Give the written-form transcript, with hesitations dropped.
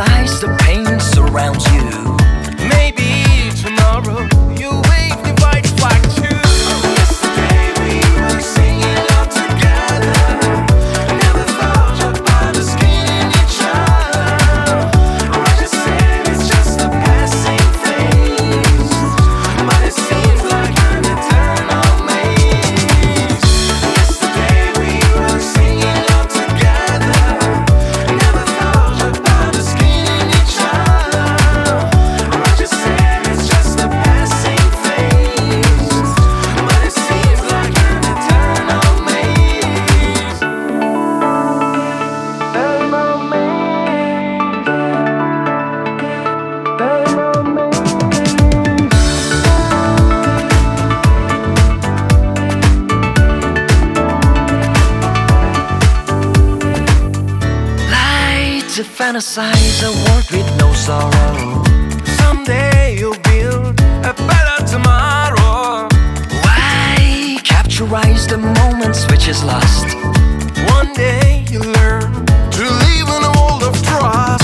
fantasize, the pain surrounds you. Maybe tomorrow you'll wake me right back to yesterday we were singing all together. Never thought about us killing each other. I just said it's just a passing phase, but it seems like an eternal maze. Yesterday we were singing all together. Never thought about us killing each other. I just said it's just a passing phase, but it seems like an eternal maze. Eternal maze. Eternal maze. Light to fantasize a world with no sorrow. Someday you'll build a better tomorrow. Why capturize the moments which is lost? One day you'll learn to live in a world of trust.